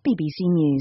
BBC News.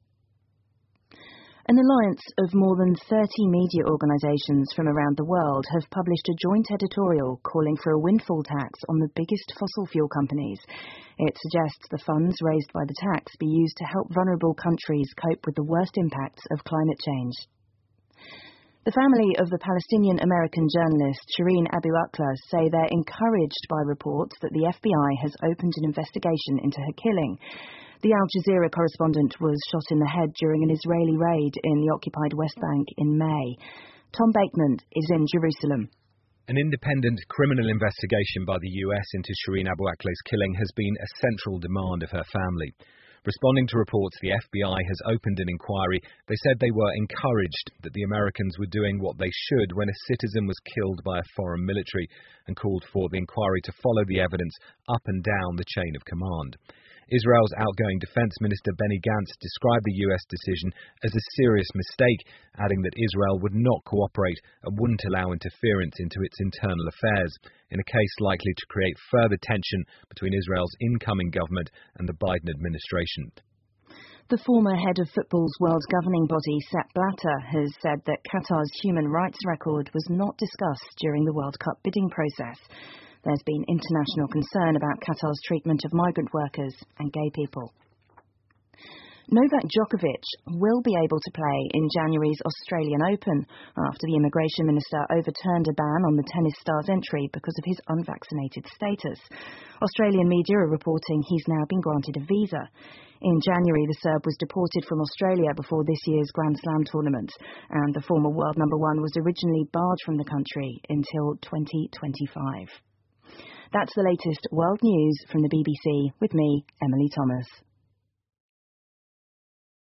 An alliance of more than 30 media organisations from around the world have published a joint editorial calling for a windfall tax on the biggest fossil fuel companies. It suggests the funds raised by the tax be used to help vulnerable countries cope with the worst impacts of climate change. The family of the Palestinian-American journalist Shireen Abu Akleh say they're encouraged by reports that the FBI has opened an investigation into her killing. The Al Jazeera correspondent was shot in the head during an Israeli raid in the occupied West Bank in May. Tom Bateman is in Jerusalem. An independent criminal investigation by the US into Shireen Abu Akleh's killing has been a central demand of her family. Responding to reports the FBI has opened an inquiry, they said they were encouraged that the Americans were doing what they should when a citizen was killed by a foreign military, and called for the inquiry to follow the evidence up and down the chain of command. Israel's outgoing Defense Minister Benny Gantz described the US decision as a serious mistake, adding that Israel would not cooperate and wouldn't allow interference into its internal affairs, in a case likely to create further tension between Israel's incoming government and the Biden administration. The former head of football's world governing body, Sepp Blatter, has said that Qatar's human rights record was not discussed during the World Cup bidding process. There's been international concern about Qatar's treatment of migrant workers and gay people. Novak Djokovic will be able to play in January's Australian Open after the immigration minister overturned a ban on the tennis star's entry because of his unvaccinated status. Australian media are reporting he's now been granted a visa. In January, the Serb was deported from Australia before this year's Grand Slam tournament, and the former world number one was originally barred from the country until 2025. That's the latest world news from the BBC with me, Emily Thomas.